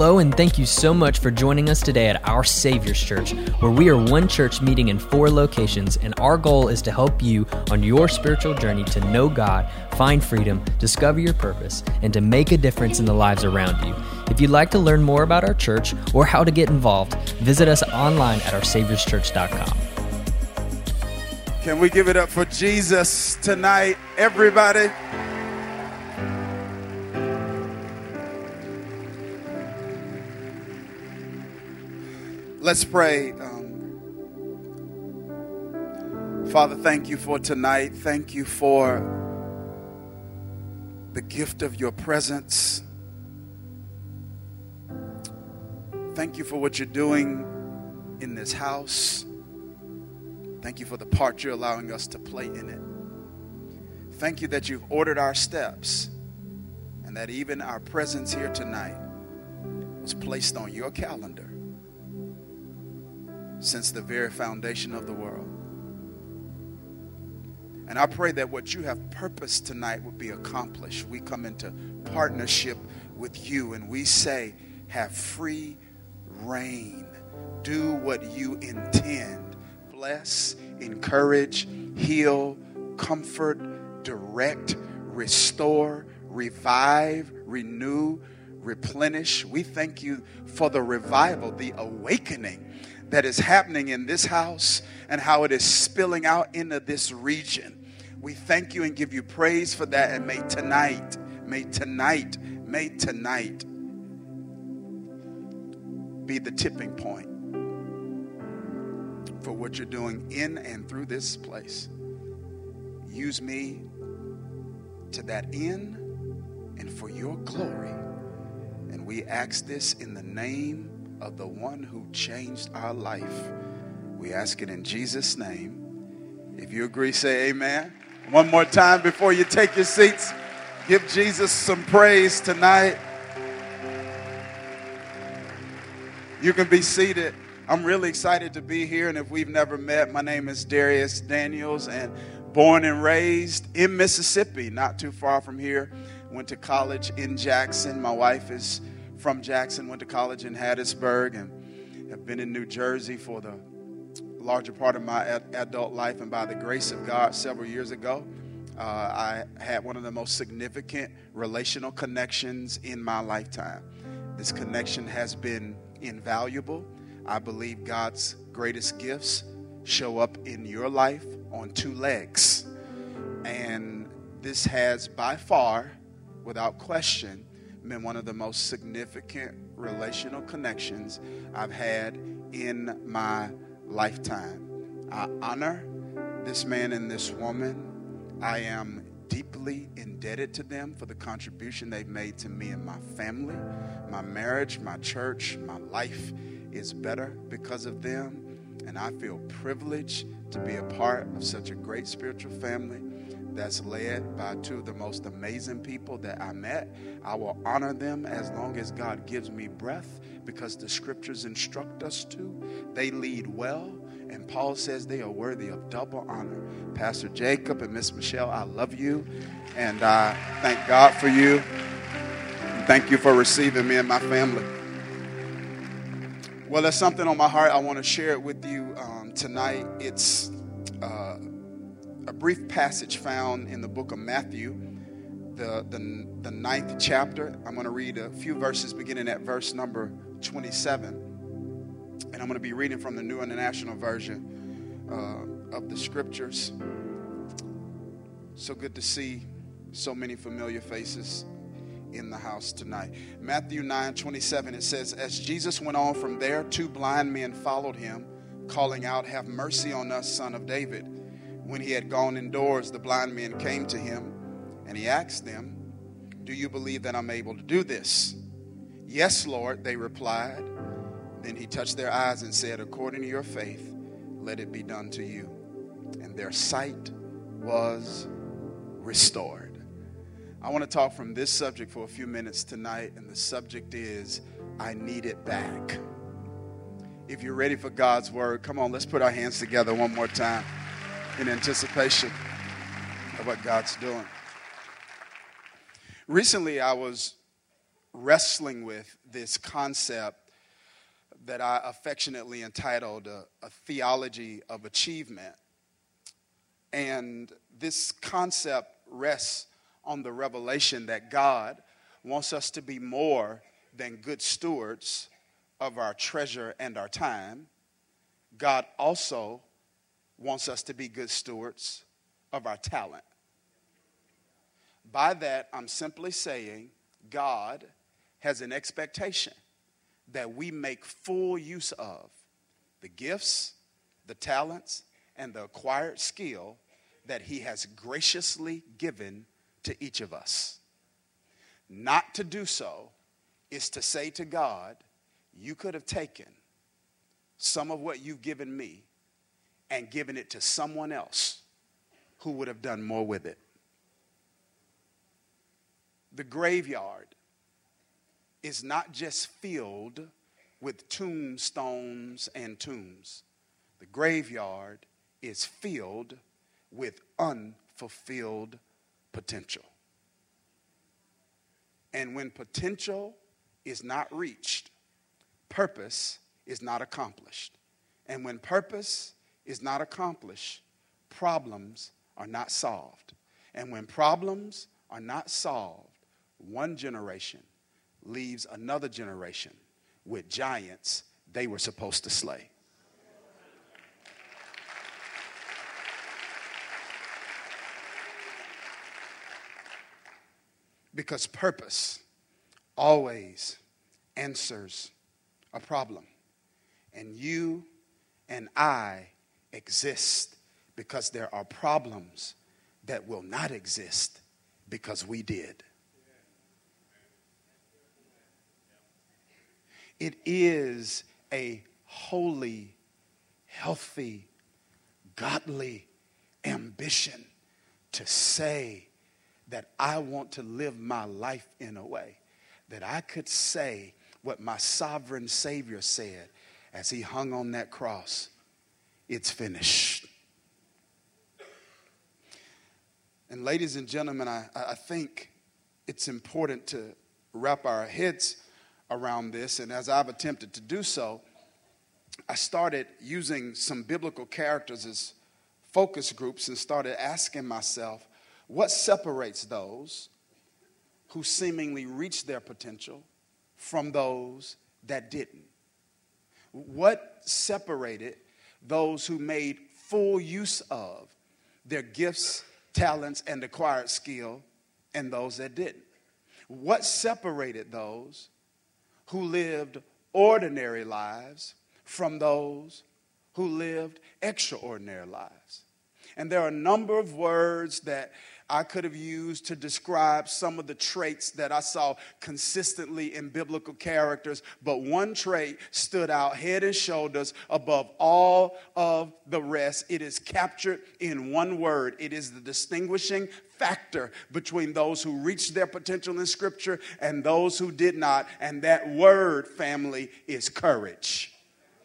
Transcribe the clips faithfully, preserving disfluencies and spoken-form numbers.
Hello, and thank you so much for joining us today at Our Savior's Church, where we are one church meeting in four locations, and our goal is to help you on your spiritual journey to know God, find freedom, discover your purpose, and to make a difference in the lives around you. If you'd like to learn more about our church or how to get involved, visit us online at our saviors church dot com. Can we give it up for Jesus tonight, everybody? Let's pray. Um, Father, thank you for tonight. Thank you for the gift of your presence. Thank you for what you're doing in this house. Thank you for the part you're allowing us to play in it. Thank you that you've ordered our steps and that even our presence here tonight was placed on your calendar since the very foundation of the world. And I pray that what you have purposed tonight will be accomplished. We come into partnership with you and we say, have free reign. Do what you intend. Bless, encourage, heal, comfort, direct, restore, revive, renew, replenish. We thank you for the revival, the awakening that is happening in this house and how it is spilling out into this region. We thank you and give you praise for that. And may tonight, may tonight, may tonight be the tipping point for what you're doing in and through this place. Use me to that end and for your glory. And we ask this in the name of the one who changed our life. We ask it in Jesus' name. If you agree, say amen. One more time before you take your seats. Give Jesus some praise tonight. You can be seated. I'm really excited to be here, and if we've never met, my name is Darius Daniels, and born and raised in Mississippi, not too far from here. Went to college in Jackson. My wife is from Jackson, went to college in Hattiesburg, and have been in New Jersey for the larger part of my ad- adult life. And by the grace of God, several years ago, uh, I had one of the most significant relational connections in my lifetime. This connection has been invaluable. I believe God's greatest gifts show up in your life on two legs. And this has by far, without question, been one of the most significant relational connections I've had in my lifetime. I honor this man and this woman. I am deeply indebted to them for the contribution they've made to me and my family, my marriage, my church. My life is better because of them, and I feel privileged to be a part of such a great spiritual family that's led by two of the most amazing people that I met. I will honor them as long as God gives me breath, because the scriptures instruct us to. They lead well, and Paul says they are worthy of double honor. Pastor Jacob and Miss Michelle, I love you, and I thank God for you. And thank you for receiving me and my family. Well, there's something on my heart. I want to share it with you um, tonight. It's uh, a brief passage found in the book of Matthew, the, the, the ninth chapter. I'm going to read a few verses beginning at verse number twenty-seven. And I'm going to be reading from the New International Version uh, of the scriptures. So good to see so many familiar faces in the house tonight. Matthew nine twenty-seven, it says, as Jesus went on from there, two blind men followed him, calling out, have mercy on us, son of David. When he had gone indoors, the blind men came to him, and he asked them, do you believe that I'm able to do this? Yes, Lord, they replied. Then he touched their eyes and said, according to your faith, let it be done to you. And their sight was restored. I want to talk from this subject for a few minutes tonight, and the subject is, I need it back. If you're ready for God's word, come on, let's put our hands together one more time in anticipation of what God's doing. Recently, I was wrestling with this concept that I affectionately entitled a, a theology of achievement. And this concept rests on the revelation that God wants us to be more than good stewards of our treasure and our time. God also wants us to be good stewards of our talent. By that, I'm simply saying God has an expectation that we make full use of the gifts, the talents, and the acquired skill that he has graciously given to each of us. Not to do so is to say to God, you could have taken some of what you've given me and given it to someone else who would have done more with it. The graveyard is not just filled with tombstones and tombs. The graveyard is filled with unfulfilled potential. And when potential is not reached, purpose is not accomplished. And when purpose is not accomplished, problems are not solved. And when problems are not solved, one generation leaves another generation with giants they were supposed to slay. Because purpose always answers a problem. And you and I exist because there are problems that will not exist because we did. It is a holy, healthy, godly ambition to say that I want to live my life in a way that I could say what my sovereign Savior said as he hung on that cross. It's finished. And ladies and gentlemen, I, I think it's important to wrap our heads around this. And as I've attempted to do so, I started using some biblical characters as focus groups and started asking myself, what separates those who seemingly reached their potential from those that didn't? What separated those who made full use of their gifts, talents, and acquired skill and those that didn't? What separated those who lived ordinary lives from those who lived extraordinary lives? And there are a number of words that I could have used to describe some of the traits that I saw consistently in biblical characters, but one trait stood out head and shoulders above all of the rest. It is captured in one word. It is the distinguishing factor between those who reached their potential in Scripture and those who did not. And that word, family, is courage.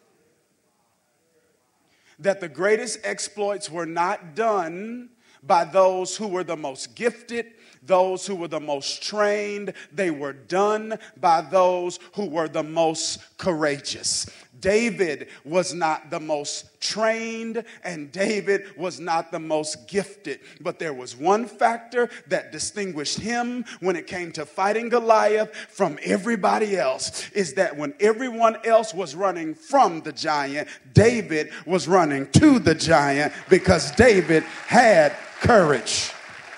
That the greatest exploits were not done by those who were the most gifted, those who were the most trained. They were done by those who were the most courageous. David was not the most trained, and David was not the most gifted. But there was one factor that distinguished him when it came to fighting Goliath from everybody else, is that when everyone else was running from the giant, David was running to the giant because David had courage.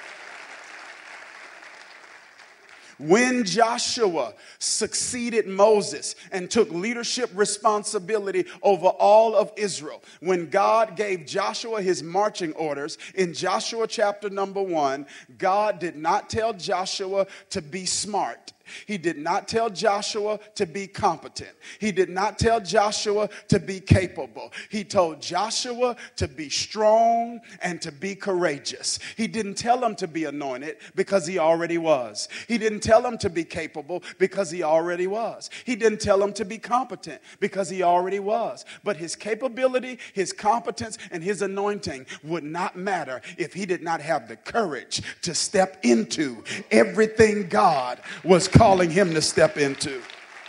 When Joshua succeeded Moses and took leadership responsibility over all of Israel, when God gave Joshua his marching orders in Joshua chapter number one, God did not tell Joshua to be smart. He did not tell Joshua to be competent. He did not tell Joshua to be capable. He told Joshua to be strong and to be courageous. He didn't tell him to be anointed because he already was. He didn't tell him to be capable because he already was. He didn't tell him to be competent because he already was. But his capability, his competence, and his anointing would not matter if he did not have the courage to step into everything God was calling him to step into.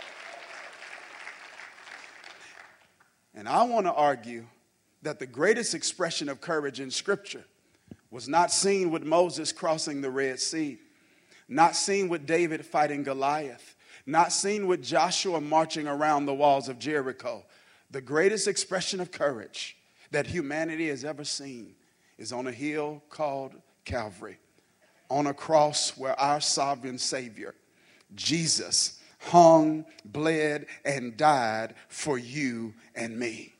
And I want to argue that the greatest expression of courage in Scripture was not seen with Moses crossing the Red Sea, not seen with David fighting Goliath, not seen with Joshua marching around the walls of Jericho. The greatest expression of courage that humanity has ever seen is on a hill called Calvary, on a cross where our sovereign Savior, Jesus, hung, bled, and died for you and me.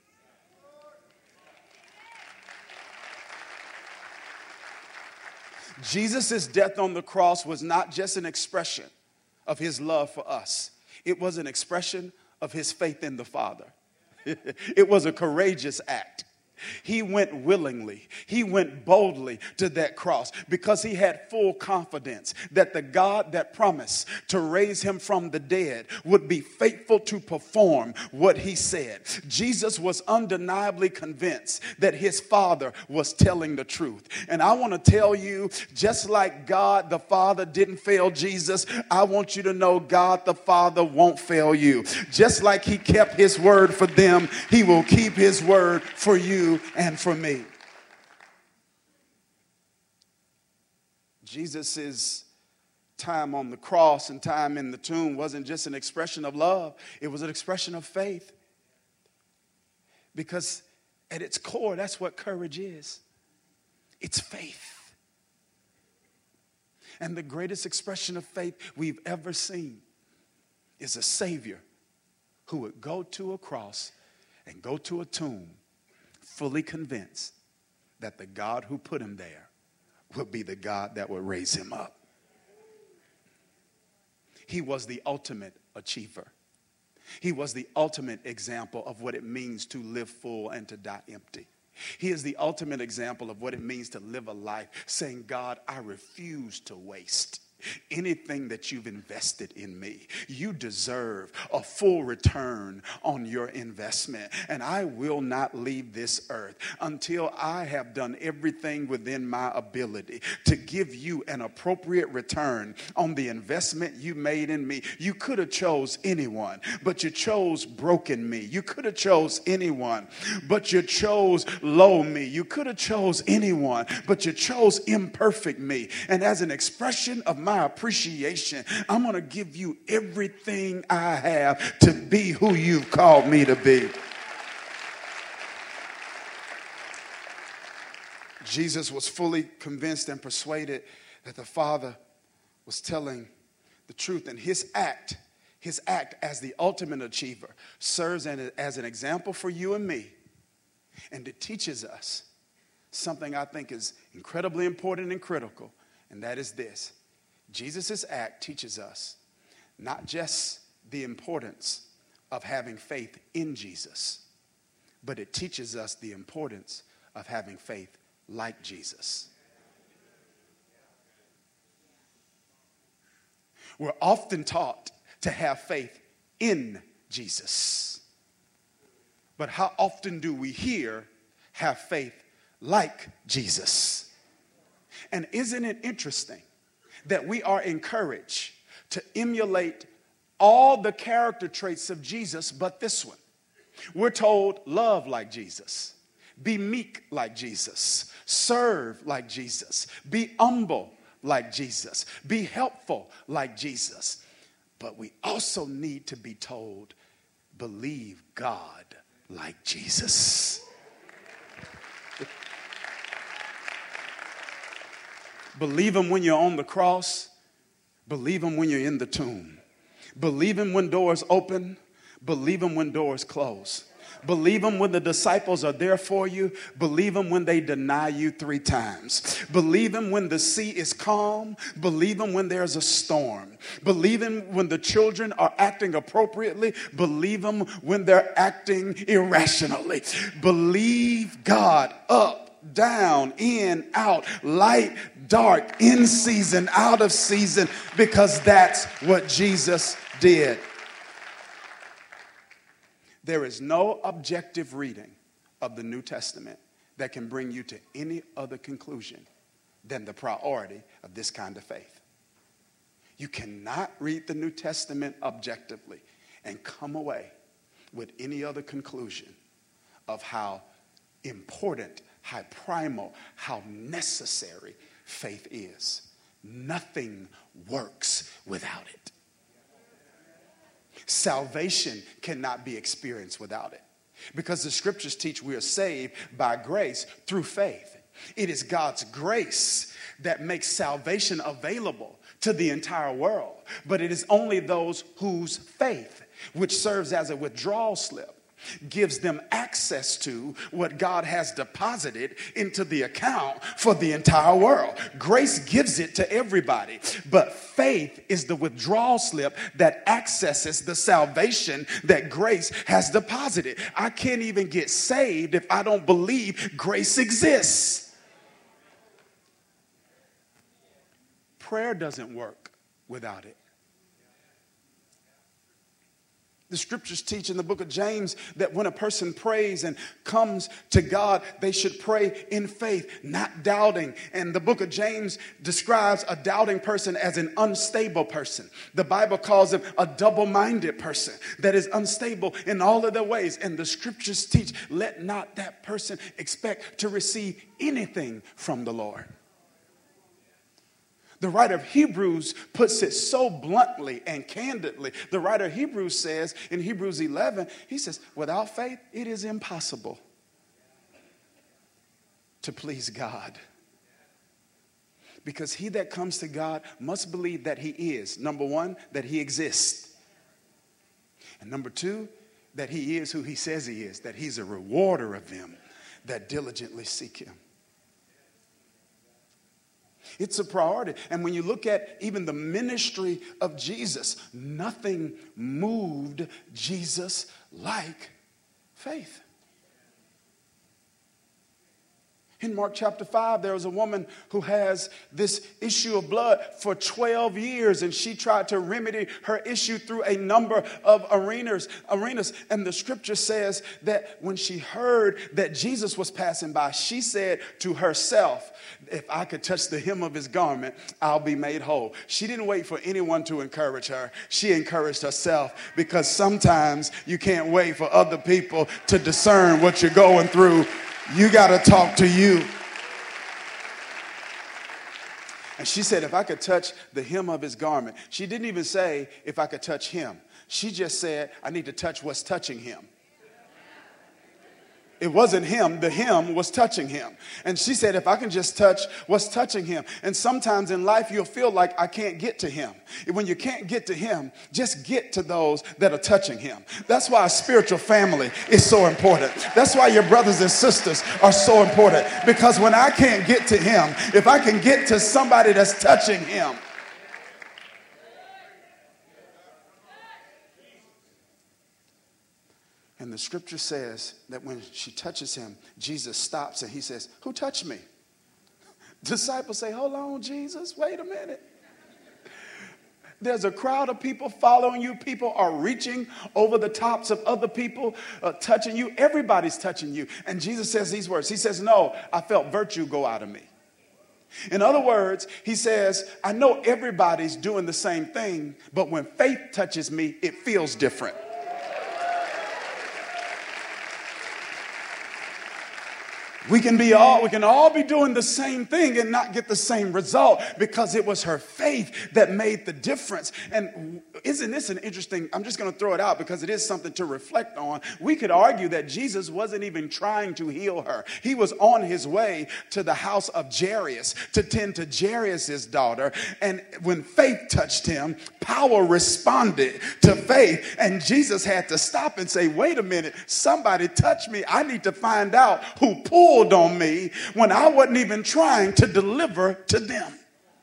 Jesus' death on the cross was not just an expression of his love for us. It was an expression of his faith in the Father. It was a courageous act. He went willingly. He went boldly to that cross because he had full confidence that the God that promised to raise him from the dead would be faithful to perform what he said. Jesus was undeniably convinced that his Father was telling the truth. And I want to tell you, just like God the Father didn't fail Jesus, I want you to know God the Father won't fail you. Just like he kept his word for them, he will keep his word for you and for me. Jesus' time on the cross and time in the tomb wasn't just an expression of love. It was an expression of faith. Because at its core, that's what courage is. It's faith. And the greatest expression of faith we've ever seen is a Savior who would go to a cross and go to a tomb fully convinced that the God who put him there would be the God that would raise him up. He was the ultimate achiever. He was the ultimate example of what it means to live full and to die empty. He is the ultimate example of what it means to live a life saying, God, I refuse to waste anything that you've invested in me. You deserve a full return on your investment. And I will not leave this earth until I have done everything within my ability to give you an appropriate return on the investment you made in me. You could have chose anyone, but you chose broken me. You could have chose anyone, but you chose low me. You could have chose anyone, but you chose imperfect me. And as an expression of my my appreciation, I'm going to give you everything I have to be who you've called me to be. Jesus was fully convinced and persuaded that the Father was telling the truth, and his act, his act as the ultimate achiever serves as an example for you and me, and it teaches us something I think is incredibly important and critical, and that is this. Jesus' act teaches us not just the importance of having faith in Jesus, but it teaches us the importance of having faith like Jesus. We're often taught to have faith in Jesus. But how often do we hear have faith like Jesus? And isn't it interesting that we are encouraged to emulate all the character traits of Jesus, but this one? We're told, love like Jesus, be meek like Jesus, serve like Jesus, be humble like Jesus, be helpful like Jesus. But we also need to be told, believe God like Jesus. Believe him when you're on the cross. Believe him when you're in the tomb. Believe him when doors open. Believe him when doors close. Believe him when the disciples are there for you. Believe him when they deny you three times. Believe him when the sea is calm. Believe him when there's a storm. Believe him when the children are acting appropriately. Believe him when they're acting irrationally. Believe God up, down, in, out, light, dark, in season, out of season, because that's what Jesus did. There is no objective reading of the New Testament that can bring you to any other conclusion than the priority of this kind of faith. You cannot read the New Testament objectively and come away with any other conclusion of how important, how primal, how necessary faith is. Nothing works without it. Salvation cannot be experienced without it, because the scriptures teach we are saved by grace through faith. It is God's grace that makes salvation available to the entire world, but it is only those whose faith, which serves as a withdrawal slip, gives them access to what God has deposited into the account for the entire world. Grace gives it to everybody, but faith is the withdrawal slip that accesses the salvation that grace has deposited. I can't even get saved if I don't believe grace exists. Prayer doesn't work without it. The scriptures teach in the book of James that when a person prays and comes to God, they should pray in faith, not doubting. And the book of James describes a doubting person as an unstable person. The Bible calls him a double-minded person that is unstable in all of their ways. And the scriptures teach, let not that person expect to receive anything from the Lord. The writer of Hebrews puts it so bluntly and candidly. The writer of Hebrews says in Hebrews eleven, he says, without faith, it is impossible to please God. Because he that comes to God must believe that he is, number one, that he exists. And number two, that he is who he says he is, that he's a rewarder of them that diligently seek him. It's a priority. And when you look at even the ministry of Jesus, nothing moved Jesus like faith. In Mark chapter five, there was a woman who has this issue of blood for twelve years, and she tried to remedy her issue through a number of arenas. arenas. And the scripture says that when she heard that Jesus was passing by, she said to herself, if I could touch the hem of his garment, I'll be made whole. She didn't wait for anyone to encourage her. She encouraged herself, because sometimes you can't wait for other people to discern what you're going through. You got to talk to you. And she said, if I could touch the hem of his garment. She didn't even say, if I could touch him. She just said, I need to touch what's touching him. It wasn't him. The him was touching him. And she said, if I can just touch what's touching him. And sometimes in life, you'll feel like I can't get to him. When you can't get to him, just get to those that are touching him. That's why a spiritual family is so important. That's why your brothers and sisters are so important. Because when I can't get to him, if I can get to somebody that's touching him, and the scripture says that when she touches him, Jesus stops and he says, who touched me? Disciples say, hold on, Jesus, wait a minute. There's a crowd of people following you. People are reaching over the tops of other people, uh, touching you. Everybody's touching you. And Jesus says these words. He says, no, I felt virtue go out of me. In other words, he says, I know everybody's doing the same thing, but when faith touches me, it feels different. We can be all, we can all be doing the same thing and not get the same result, because it was her faith that made the difference. And isn't this an interesting, I'm just going to throw it out because it is something to reflect on. We could argue that Jesus wasn't even trying to heal her. He was on his way to the house of Jairus to tend to Jairus' daughter. And when faith touched him, power responded to faith. And Jesus had to stop and say, wait a minute, somebody touched me. I need to find out who pulled on me when I wasn't even trying to deliver to them.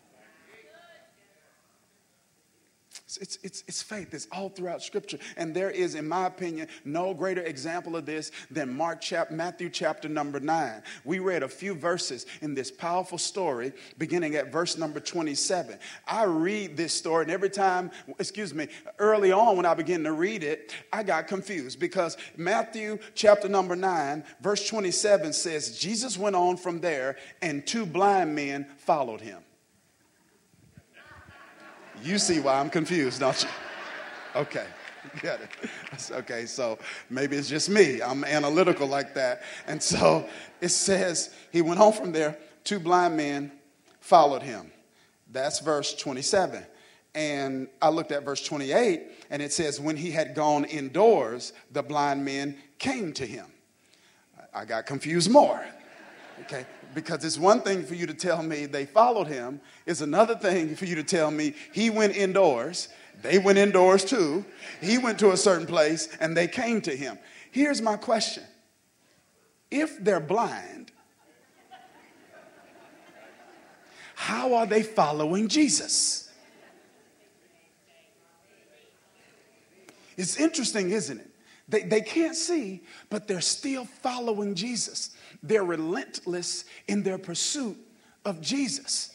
It's, it's, it's faith. It's all throughout Scripture. And there is, in my opinion, no greater example of this than Mark chap- Matthew chapter number nine. We read a few verses in this powerful story beginning at verse number twenty-seven. I read this story, and every time, excuse me, early on when I began to read it, I got confused, because Matthew chapter number nine, verse twenty-seven says, Jesus went on from there, and two blind men followed him. You see why I'm confused, don't you? Okay. Got it. Okay, so maybe it's just me. I'm analytical like that. And so it says he went home from there. Two blind men followed him. That's verse twenty-seven. And I looked at verse twenty-eight, and it says, when he had gone indoors, the blind men came to him. I got confused more. Okay, because it's one thing for you to tell me they followed him. It's another thing for you to tell me he went indoors. They went indoors too. He went to a certain place and they came to him. Here's my question. If they're blind, how are they following Jesus? It's interesting, isn't it? They, they can't see, but they're still following Jesus. They're relentless in their pursuit of Jesus.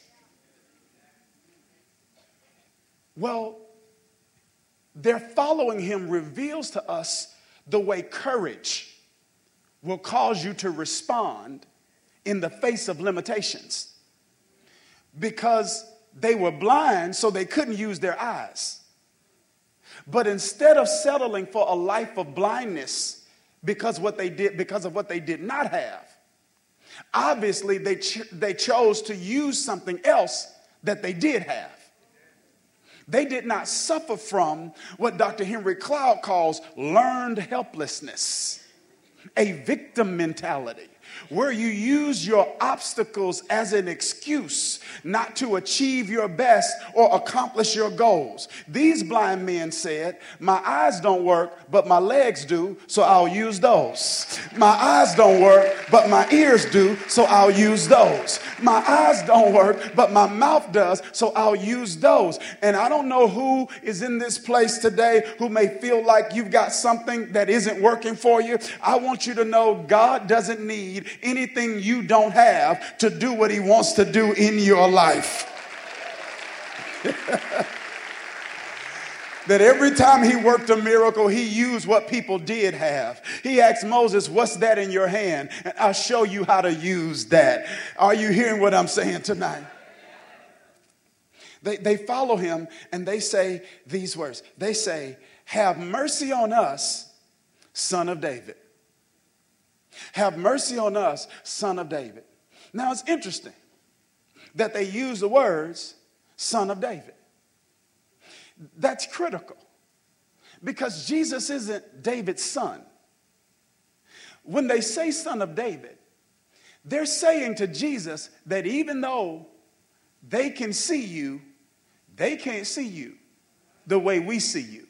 Well, their following him reveals to us the way courage will cause you to respond in the face of limitations. Because they were blind, so they couldn't use their eyes. But instead of settling for a life of blindness because what they did, because of what they did not have, obviously they ch- they chose to use something else that they did have. They did not suffer from what Doctor Henry Cloud calls learned helplessness, a victim mentality, where you use your obstacles as an excuse not to achieve your best or accomplish your goals. These blind men said, my eyes don't work, but my legs do, so I'll use those. My eyes don't work, but my ears do, so I'll use those. My eyes don't work, but my mouth does, so I'll use those. And I don't know who is in this place today who may feel like you've got something that isn't working for you. I want you to know God doesn't need anything you don't have to do what he wants to do in your life. That every time he worked a miracle, he used what people did have. He asked Moses, what's that in your hand? And I'll show you how to use that. Are you hearing what I'm saying tonight? They, they follow him and they say these words. They say, have mercy on us, Son of David. Have mercy on us, Son of David. Now it's interesting that they use the words, Son of David. That's critical because Jesus isn't David's son. When they say Son of David, they're saying to Jesus that even though they can see you, they can't see you the way we see you.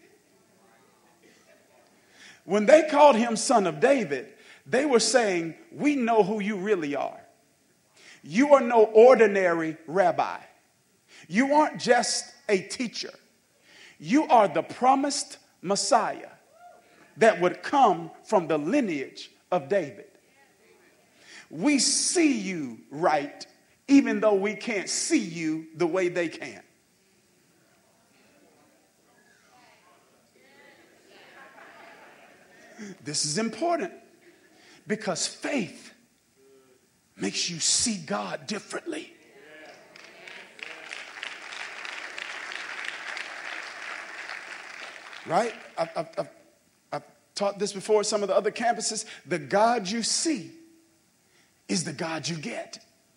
When they called him Son of David, they were saying, we know who you really are. You are no ordinary rabbi. You aren't just a teacher. You are the promised Messiah that would come from the lineage of David. We see you right, even though we can't see you the way they can. This is important. Because faith makes you see God differently. Right? I've, I've, I've, I've taught this before at some of the other campuses. The God you see is the God you get.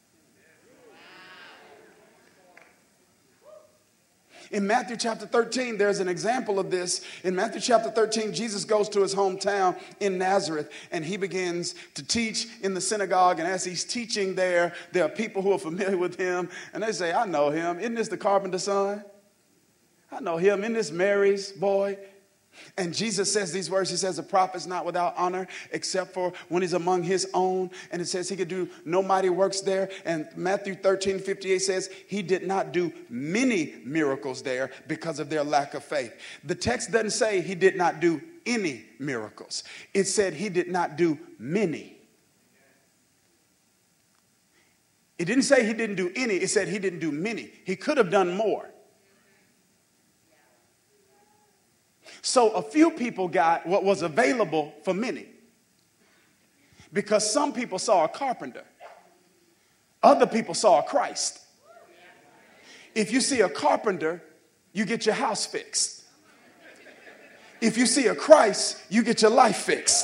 In Matthew chapter thirteen, there's an example of this. In Matthew chapter thirteen, Jesus goes to his hometown in Nazareth, and he begins to teach in the synagogue. And as he's teaching there, there are people who are familiar with him, and they say, I know him. Isn't this the carpenter's son? I know him. Isn't this Mary's boy? And Jesus says these words. He says, a prophet's not without honor except for when he's among his own. And it says he could do no mighty works there. And Matthew thirteen fifty-eight says he did not do many miracles there because of their lack of faith. The text doesn't say he did not do any miracles. It said he did not do many. It didn't say he didn't do any. It said he didn't do many. He could have done more. So a few people got what was available for many. Because some people saw a carpenter. Other people saw a Christ. If you see a carpenter, you get your house fixed. If you see a Christ, you get your life fixed.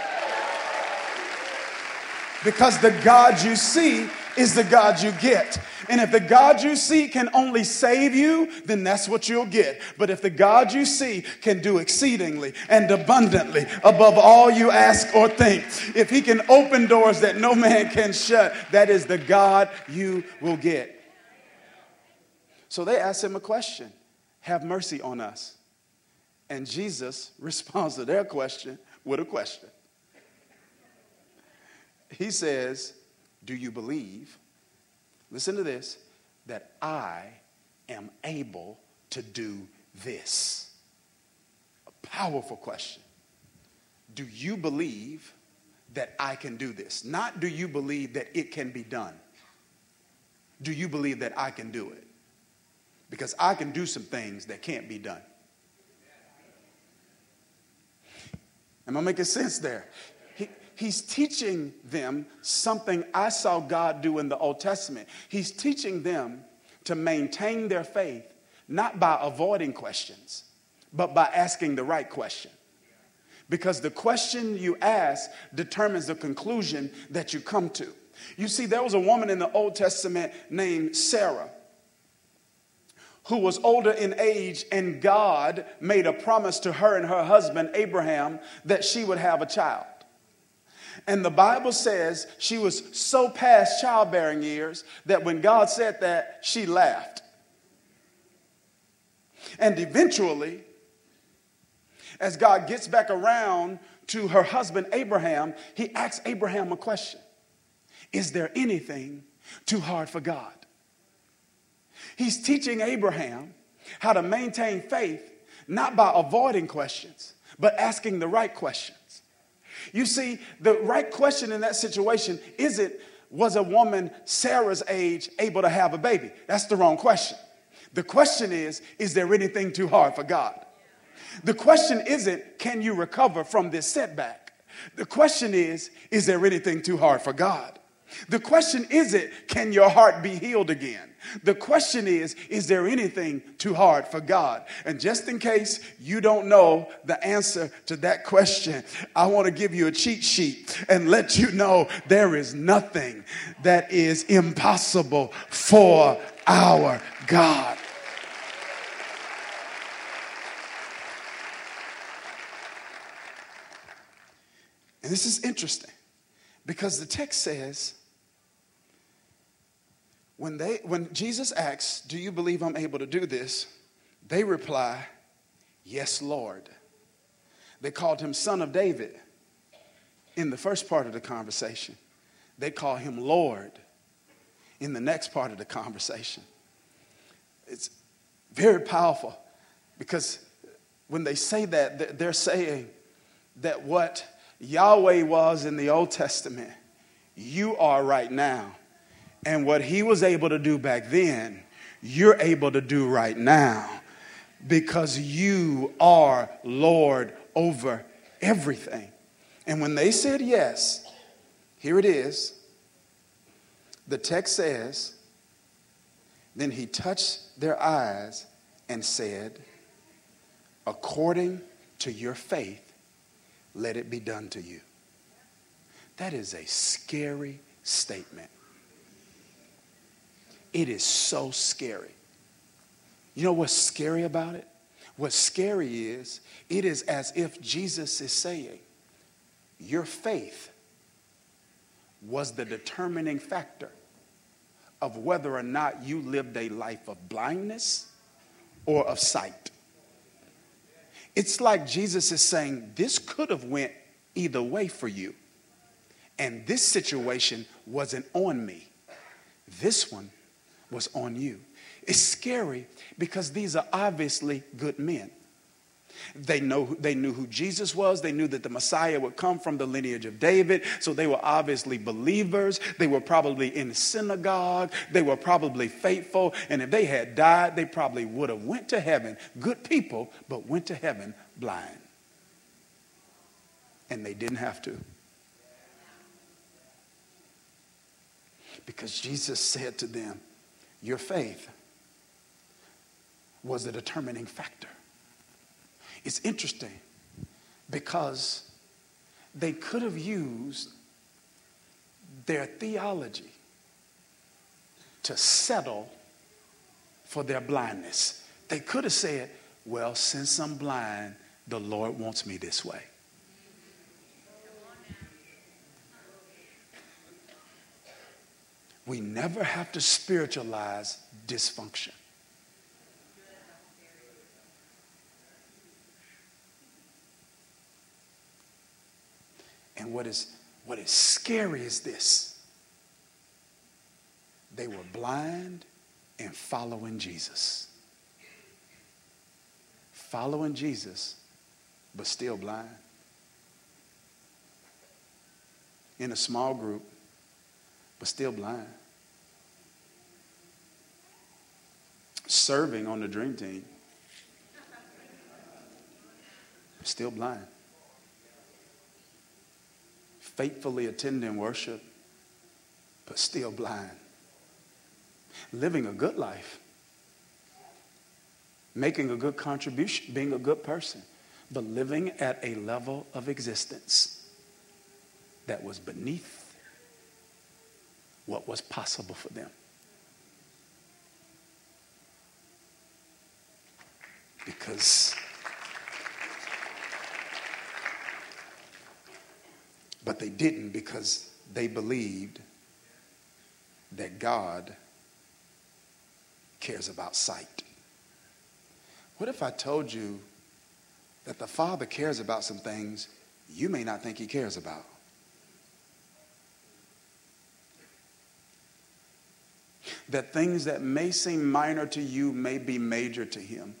Because the God you see is the God you get. And if the God you see can only save you, then that's what you'll get. But if the God you see can do exceedingly and abundantly above all you ask or think, if he can open doors that no man can shut, that is the God you will get. So they asked him a question: have mercy on us. And Jesus responds to their question with a question. He says, do you believe, listen to this, that I am able to do this? A powerful question. Do you believe that I can do this? Not do you believe that it can be done. Do you believe that I can do it? Because I can do some things that can't be done. Am I making sense there? He, he's teaching them something I saw God do in the Old Testament. He's teaching them to maintain their faith, not by avoiding questions, but by asking the right question. Because the question you ask determines the conclusion that you come to. You see, there was a woman in the Old Testament named Sarah, who was older in age, and God made a promise to her and her husband, Abraham, that she would have a child. And the Bible says she was so past childbearing years that when God said that, she laughed. And eventually, as God gets back around to her husband, Abraham, he asks Abraham a question: is there anything too hard for God? He's teaching Abraham how to maintain faith, not by avoiding questions, but asking the right questions. You see, the right question in that situation isn't, was a woman Sarah's age able to have a baby? That's the wrong question. The question is, is there anything too hard for God? The question isn't, can you recover from this setback? The question is, is there anything too hard for God? The question isn't, can your heart be healed again? The question is, is there anything too hard for God? And just in case you don't know the answer to that question, I want to give you a cheat sheet and let you know there is nothing that is impossible for our God. And this is interesting because the text says, When they, when Jesus asks, do you believe I'm able to do this? They reply, yes, Lord. They called him Son of David in the first part of the conversation. They call him Lord in the next part of the conversation. It's very powerful because when they say that, they're saying that what Yahweh was in the Old Testament, you are right now. And what he was able to do back then, you're able to do right now because you are Lord over everything. And when they said yes, here it is. The text says, then he touched their eyes and said, according to your faith, let it be done to you. That is a scary statement. It is so scary. You know what's scary about it? What's scary is, it is as if Jesus is saying, your faith was the determining factor of whether or not you lived a life of blindness or of sight. It's like Jesus is saying, this could have went either way for you. And this situation wasn't on me. This one was on you. It's scary because these are obviously good men. They know, they knew who Jesus was. They knew that the Messiah would come from the lineage of David. So they were obviously believers. They were probably in the synagogue. They were probably faithful. And if they had died, they probably would have went to heaven. Good people, but went to heaven blind. And they didn't have to. Because Jesus said to them, your faith was the determining factor. It's interesting because they could have used their theology to settle for their blindness. They could have said, well, since I'm blind, the Lord wants me this way. We never have to spiritualize dysfunction. And what is, what is scary is this. They were blind and following Jesus. Following Jesus, but still blind. In a small group, but still blind. Serving on the dream team, still blind. Faithfully attending worship, but still blind. Living a good life, making a good contribution, being a good person, but living at a level of existence that was beneath what was possible for them. Because, but they didn't because they believed that God cares about sight. What if I told you that the Father cares about some things you may not think he cares about? That things that may seem minor to you may be major to him.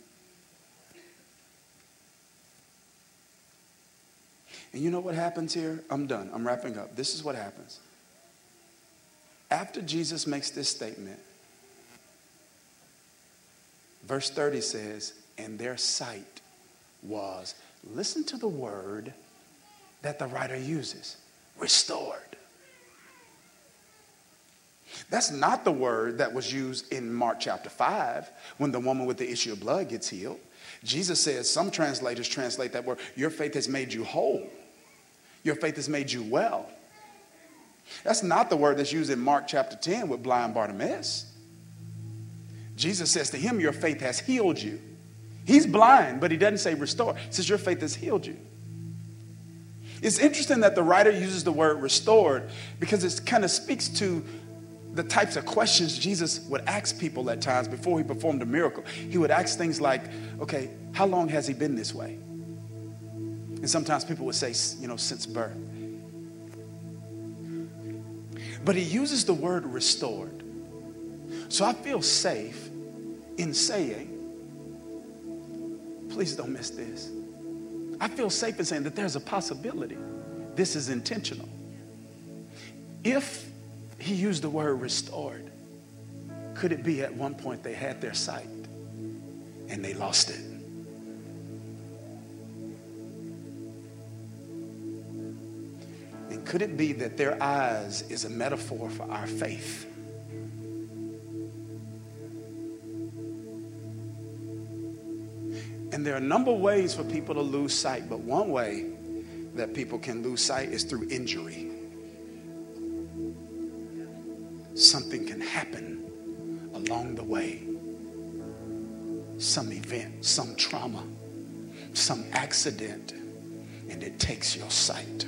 And you know what happens here? I'm done. I'm wrapping up. This is what happens. After Jesus makes this statement, verse thirty says, and their sight was, listen to the word that the writer uses, restored. That's not the word that was used in Mark chapter five when the woman with the issue of blood gets healed. Jesus says, some translators translate that word, your faith has made you whole. Your faith has made you well. That's not the word that's used in Mark chapter ten with blind Bartimaeus. Jesus says to him, your faith has healed you. He's blind, but he doesn't say restore. He says your faith has healed you. It's interesting that the writer uses the word restored because it kind of speaks to the types of questions Jesus would ask people at times before he performed a miracle. He would ask things like, okay, how long has he been this way? And sometimes people would say, you know, since birth. But he uses the word restored. So I feel safe in saying, please don't miss this. I feel safe in saying that there's a possibility this is intentional. If he used the word restored, could it be at one point they had their sight and they lost it? And could it be that their eyes is a metaphor for our faith? And there are a number of ways for people to lose sight, but one way that people can lose sight is through injury. Something can happen along the way. Some event, some trauma, some accident, and it takes your sight.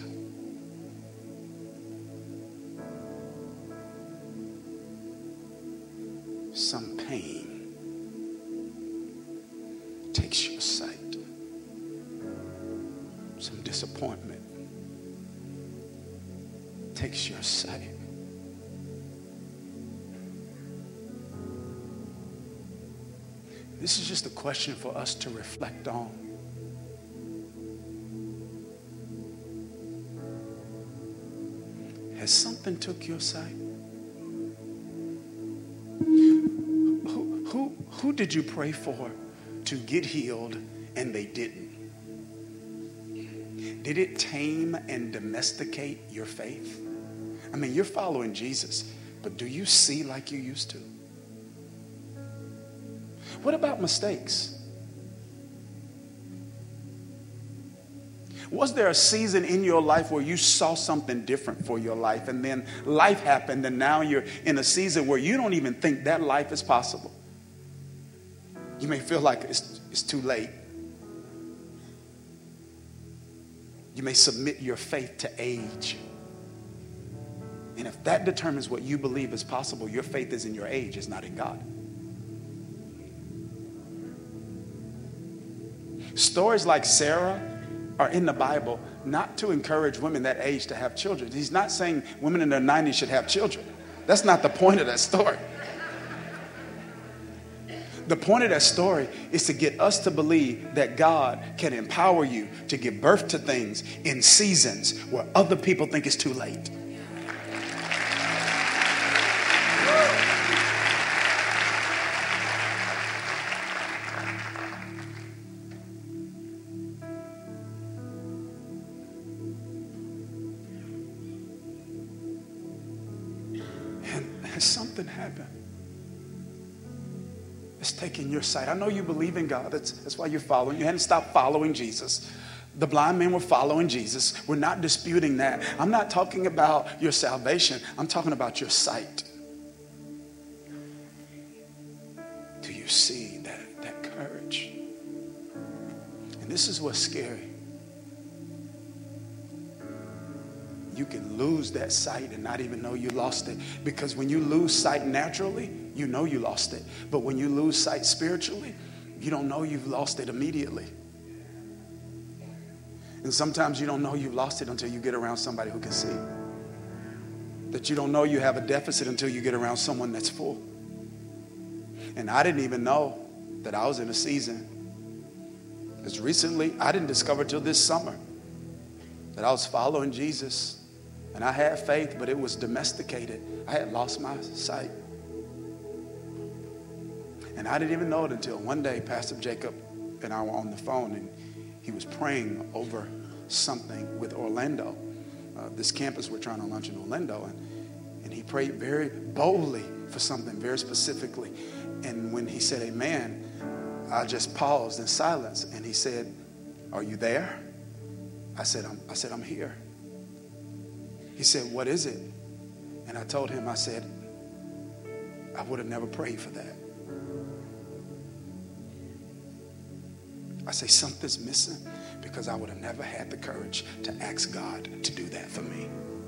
Some pain takes your sight. Some disappointment takes your sight. This is just a question for us to reflect on. Has something took your sight? Who, who, who did you pray for to get healed and they didn't? Did it tame and domesticate your faith? I mean, you're following Jesus, but do you see like you used to? What about mistakes? Was there a season in your life where you saw something different for your life, and then life happened, and now you're in a season where you don't even think that life is possible? You may feel like it's, it's too late. You may submit your faith to age. And if that determines what you believe is possible, your faith is in your age, it's not in God. Stories like Sarah are in the Bible not to encourage women that age to have children. He's not saying women in their nineties should have children. That's not the point of that story. The point of that story is to get us to believe that God can empower you to give birth to things in seasons where other people think it's too late. And something happened. It's taking your sight. I know you believe in God. That's, that's why you're following. You hadn't stopped following Jesus. The blind men were following Jesus. We're not disputing that. I'm not talking about your salvation. I'm talking about your sight. Do you see that, that courage? And this is what's scary. You can lose that sight and not even know you lost it. Because when you lose sight naturally, you know you lost it. But when you lose sight spiritually, you don't know you've lost it immediately. And sometimes you don't know you've lost it until you get around somebody who can see. That you don't know you have a deficit until you get around someone that's full. And I didn't even know that I was in a season. As recently, I didn't discover till this summer that I was following Jesus. And I had faith, but it was domesticated. I had lost my sight. And I didn't even know it until one day Pastor Jacob and I were on the phone, and he was praying over something with Orlando, uh, this campus we're trying to launch in Orlando. And, and he prayed very boldly for something very specifically. And when he said amen, I just paused in silence. And he said, "Are you there?" I said, I'm, I said, "I'm here." He said, "What is it?" And I told him, I said, "I would have never prayed for that." I say, something's missing because I would have never had the courage to ask God to do that for me.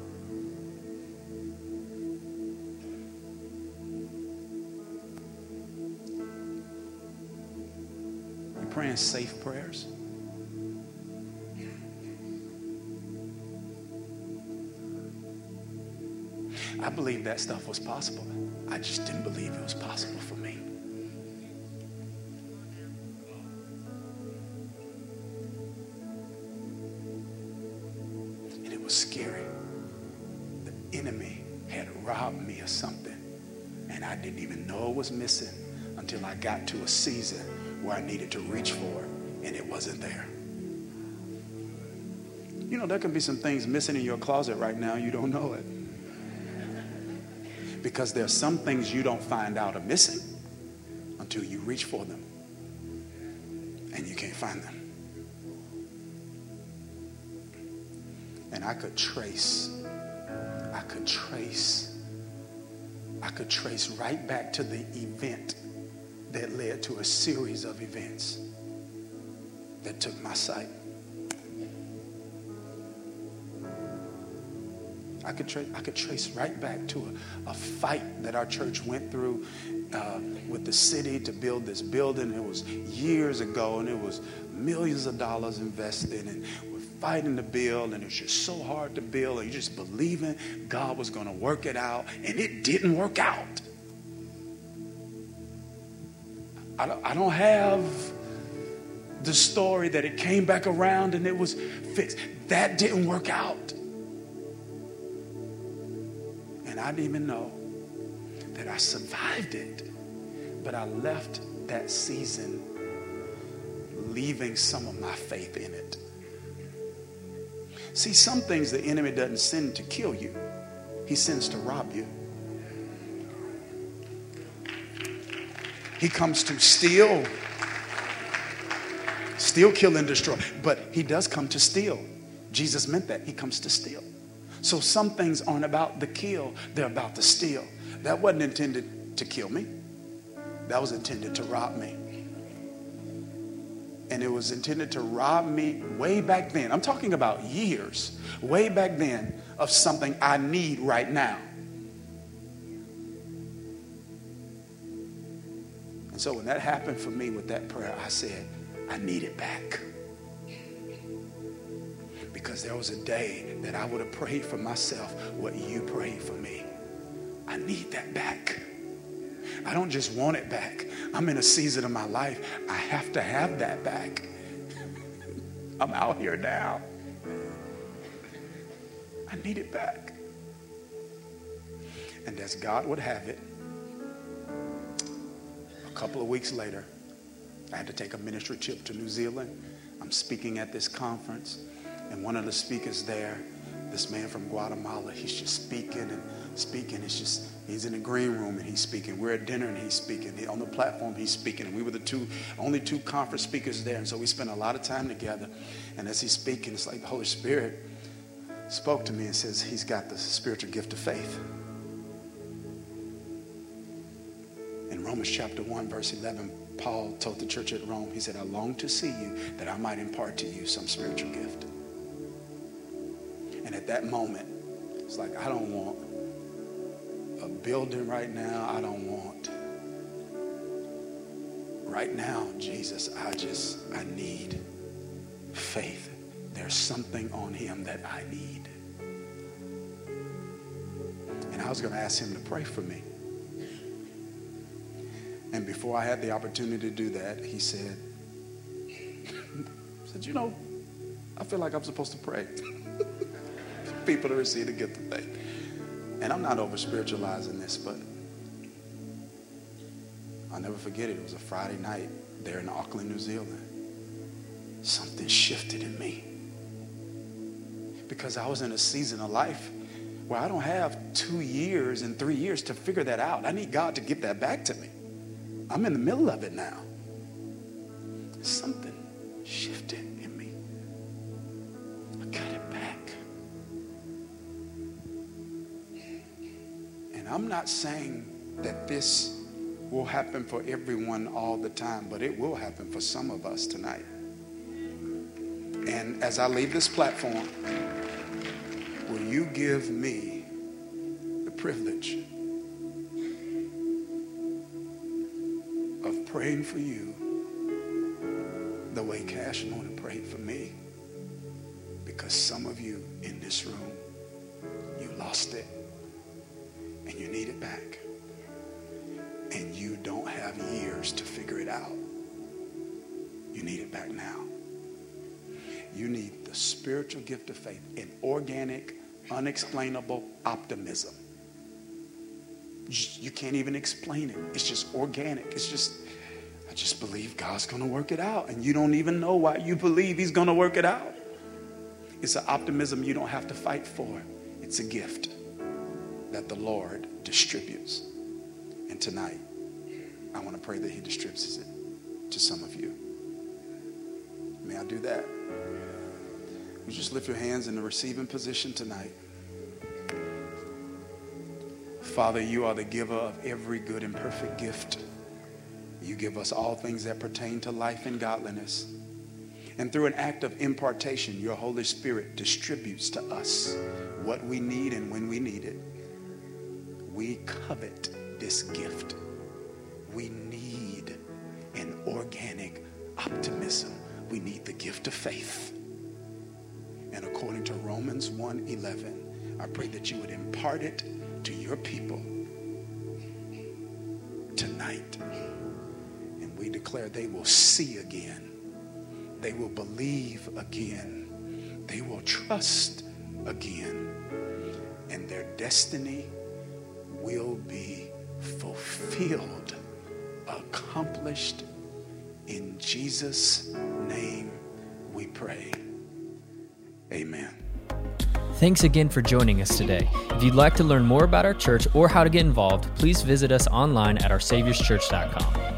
You praying safe prayers? I believe that stuff was possible. I just didn't believe it was possible for me. And it was scary. The enemy had robbed me of something, and I didn't even know it was missing until I got to a season where I needed to reach for it, and it wasn't there. You know, there can be some things missing in your closet right now. You don't know it. Because there are some things you don't find out are missing until you reach for them. And you can't find them. And I could trace, I could trace, I could trace right back to the event that led to a series of events that took my sight. I could, tra- I could trace right back to a, a fight that our church went through uh, with the city to build this building. It was years ago, and it was millions of dollars invested, and we're fighting to build, and it's just so hard to build, and you're just believing God was going to work it out, and it didn't work out. I don't, I don't have the story that it came back around and it was fixed. That didn't work out. And I didn't even know that I survived it. But I left that season leaving some of my faith in it. See, some things the enemy doesn't send to kill you. He sends to rob you. He comes to steal, steal, kill, and destroy. But he does come to steal. Jesus meant that. He comes to steal. So some things aren't about the kill. They're about the steal. That wasn't intended to kill me. That was intended to rob me. And it was intended to rob me way back then. I'm talking about years, way back then, of something I need right now. And so when that happened for me with that prayer, I said, I need it back. Because there was a day that I would have prayed for myself what you prayed for me. I need that back. I don't just want it back. I'm in a season of my life. I have to have that back. I'm out here now. I need it back. And as God would have it, a couple of weeks later, I had to take a ministry trip to New Zealand. I'm speaking at this conference, and one of the speakers there, this man from Guatemala, he's just speaking and speaking. It's just, he's in the green room and he's speaking. We're at dinner and he's speaking. He, on the platform, he's speaking. And we were the two, only two conference speakers there. And so we spent a lot of time together. And as he's speaking, it's like the Holy Spirit spoke to me and says, he's got the spiritual gift of faith. In Romans chapter one, verse eleven, Paul told the church at Rome, he said, I long to see you that I might impart to you some spiritual gift. And at that moment, it's like, I don't want a building right now. I don't want, right now, Jesus, I just, I need faith. There's something on him that I need. And I was going to ask him to pray for me. And before I had the opportunity to do that, he said, said, you know, I feel like I'm supposed to pray. People to receive the gift of faith. And I'm not over spiritualizing this, but I'll never forget it. It was a Friday night there in Auckland, New Zealand. Something shifted in me. Because I was in a season of life where I don't have two years and three years to figure that out. I need God to give that back to me. I'm in the middle of it now. Something shifted in me. I got it back. And I'm not saying that this will happen for everyone all the time, but it will happen for some of us tonight. And as I leave this platform, will you give me the privilege of praying for you the way Cash Mona prayed for me? Because some of you in this room, you lost it and you need it back. And you don't have years to figure it out. You need it back now. You need the spiritual gift of faith, an organic, unexplainable optimism. You can't even explain it. It's just organic. It's just, I just believe God's going to work it out. And you don't even know why you believe he's going to work it out. It's an optimism you don't have to fight for. It's a gift that the Lord distributes. And tonight, I want to pray that he distributes it to some of you. May I do that? You just lift your hands in the receiving position tonight. Father, you are the giver of every good and perfect gift. You give us all things that pertain to life and godliness. And through an act of impartation, your Holy Spirit distributes to us what we need and when we need it. We covet this gift. We need an organic optimism. We need the gift of faith. And according to Romans one eleven, I pray that you would impart it to your people tonight. And we declare they will see again. They will believe again. They will trust again. And their destiny will be fulfilled, accomplished. In Jesus' name we pray. Amen. Thanks again for joining us today. If you'd like to learn more about our church or how to get involved, please visit us online at our saviors church dot com.